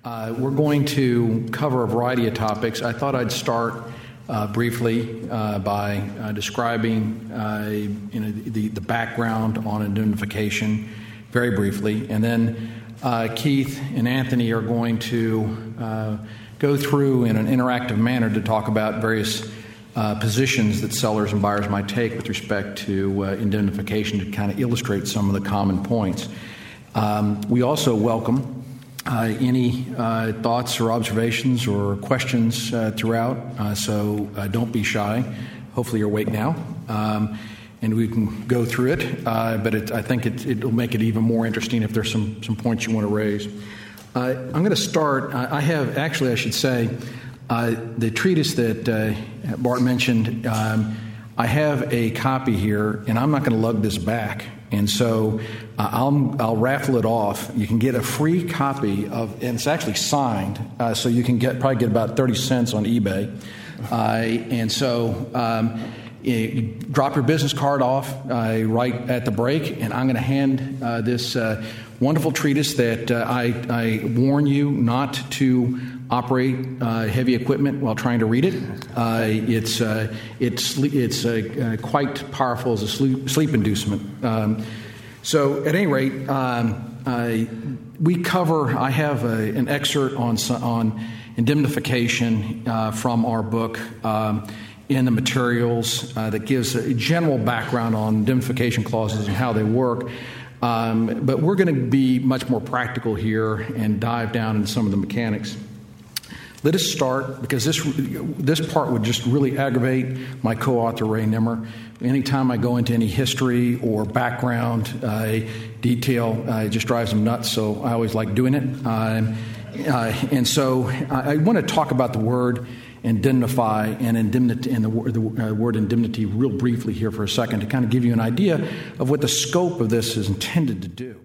We're going to cover a variety of topics. I thought I'd start briefly by describing the background on indemnification very briefly, and then Keith and Anthony are going to go through in an interactive manner to talk about various positions that sellers and buyers might take with respect to indemnification to kind of illustrate some of the common points. We also welcome any thoughts or observations or questions throughout, so don't be shy. Hopefully you're awake now, and we can go through it, but I think it'll make it even more interesting if there's some points you want to raise. I'm going to start. I should say, the treatise that Bart mentioned, I have a copy here, and I'm not going to lug this back. And so I'll raffle it off. You can get a free copy and it's actually signed, so you can probably get about 30 cents on eBay. And so you drop your business card off right at the break, and I'm going to hand this wonderful treatise that I warn you not to operate heavy equipment while trying to read it. It's quite powerful as a sleep inducement. So at any rate, we cover. I have an excerpt on indemnification from our book in the materials that gives a general background on indemnification clauses and how they work. But we're going to be much more practical here and dive down into some of the mechanics. Let us start, because this part would just really aggravate my co-author, Ray Nimmer. Anytime I go into any history or background detail, it just drives him nuts, so I always like doing it. And so I want to talk about the word indemnify and indemnity, and the word indemnity real briefly here for a second to kind of give you an idea of what the scope of this is intended to do.